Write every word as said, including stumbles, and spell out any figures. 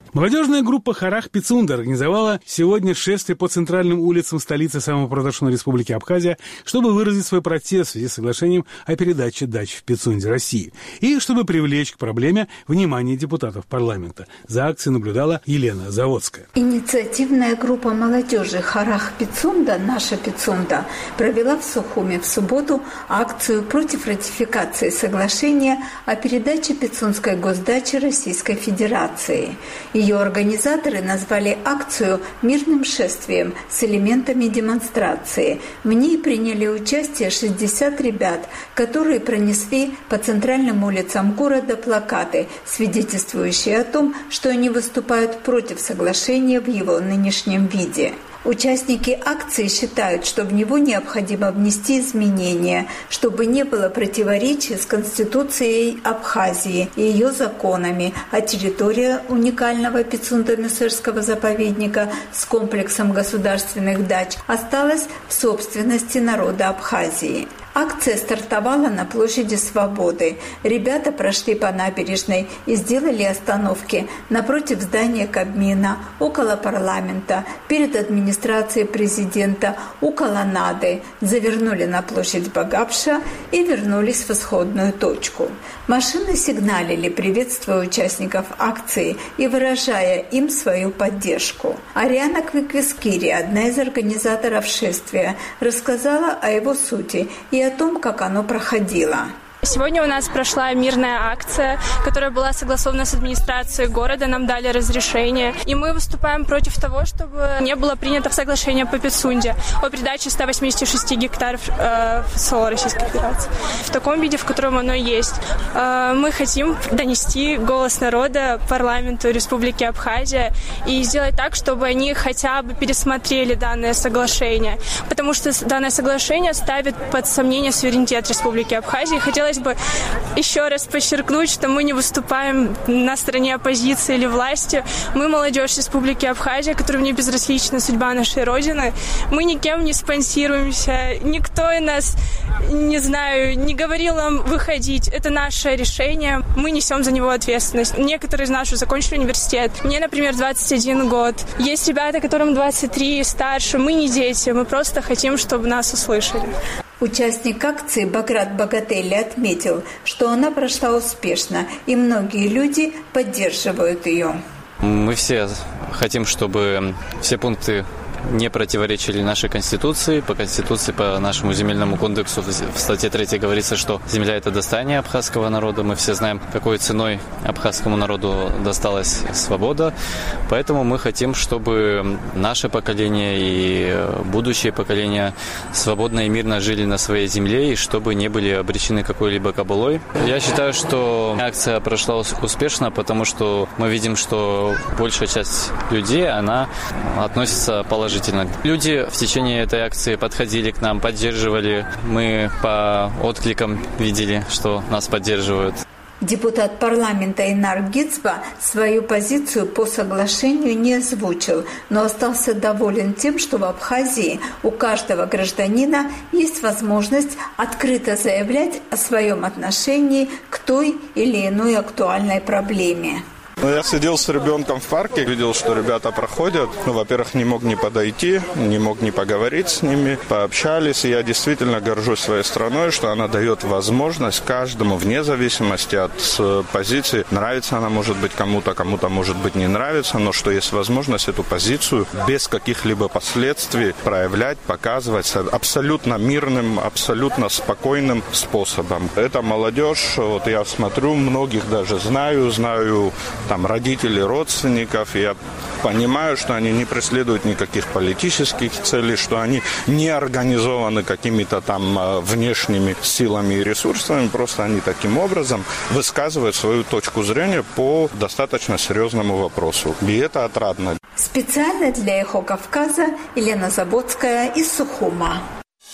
Молодежная группа «Харах Пицунда» организовала сегодня шествие по центральным улицам столицы самопровозглашенной республики Абхазия, чтобы выразить свой протест в связи с соглашением о передаче дач в Пицунде России и чтобы привлечь к проблеме внимание депутатов парламента. За акцией наблюдала Елена Заводская. Инициативная группа молодежи «Харах Пицунда», «Наша Пицунда» провела в Сухуме в субботу акцию против ратификации соглашения о передаче Пицунской госдачи Российской Федерации. Ее организаторы назвали акцию мирным шествием с элементами демонстрации. В ней приняли участие шестьдесят ребят, которые пронесли по центральным улицам города плакаты, свидетельствующие о том, что они выступают против соглашения в его нынешнем виде. Участники акции считают, что в него необходимо внести изменения, чтобы не было противоречий с Конституцией Абхазии и ее законами, а территория уникального Пицунда-Мюсырского заповедника с комплексом государственных дач осталась в собственности народа Абхазии. Акция стартовала на площади Свободы. Ребята прошли по набережной и сделали остановки напротив здания Кабмина, около парламента, перед администрацией президента, у колоннады, завернули на площадь Багапша и вернулись в исходную точку. Машины сигналили, приветствуя участников акции и выражая им свою поддержку. Ариана Квиквискири, одна из организаторов шествия, рассказала о его сути и о том, как оно проходило. Сегодня у нас прошла мирная акция, которая была согласована с администрацией города, нам дали разрешение. И мы выступаем против того, чтобы не было принято соглашение по Пицунде о передаче ста восьмидесяти шести гектаров э, ФСО Российской Федерации. В таком виде, в котором оно есть. Э, мы хотим донести голос народа парламенту Республики Абхазия и сделать так, чтобы они хотя бы пересмотрели данное соглашение. Потому что данное соглашение ставит под сомнение суверенитет Республики Абхазия. Хотелось бы еще раз подчеркнуть, что мы не выступаем на стороне оппозиции или власти. Мы молодежь Республики Абхазия, которым не безразлична судьба нашей Родины. Мы никем не спонсируемся. Никто из нас, не знаю, не говорил нам выходить. Это наше решение. Мы несем за него ответственность. Некоторые из нас уже закончили университет. Мне, например, двадцать один год. Есть ребята, которым двадцать три и старше. Мы не дети. Мы просто хотим, чтобы нас услышали. Участник акции Баграт Багателли отметил, что она прошла успешно, и многие люди поддерживают ее. Мы все хотим, чтобы все пункты не противоречили нашей Конституции. По Конституции, по нашему земельному кодексу в статье третьей говорится, что земля – это достание абхазского народа. Мы все знаем, какой ценой абхазскому народу досталась свобода. Поэтому мы хотим, чтобы наше поколение и будущее поколения свободно и мирно жили на своей земле и чтобы не были обречены какой-либо кабалой. Я считаю, что акция прошла успешно, потому что мы видим, что большая часть людей, она относится положительно. Люди в течение этой акции подходили к нам, поддерживали. Мы по откликам видели, что нас поддерживают. Депутат парламента Инар Гицба свою позицию по соглашению не озвучил, но остался доволен тем, что в Абхазии у каждого гражданина есть возможность открыто заявлять о своем отношении к той или иной актуальной проблеме. Ну, я сидел с ребенком в парке, видел, что ребята проходят. Ну, во-первых, не мог не подойти, не мог не поговорить с ними. Пообщались, и я действительно горжусь своей страной, что она дает возможность каждому, вне зависимости от позиции. Нравится она, может быть, кому-то, кому-то, может быть, не нравится, но что есть возможность эту позицию без каких-либо последствий проявлять, показывать абсолютно мирным, абсолютно спокойным способом. Это молодежь, вот я смотрю, многих даже знаю, знаю там родителей, родственников. Я понимаю, что они не преследуют никаких политических целей, что они не организованы какими-то там внешними силами и ресурсами, просто они таким образом высказывают свою точку зрения по достаточно серьезному вопросу. И это отрадно. Специально для «Эхо Кавказа» Елена Заводская из Сухума.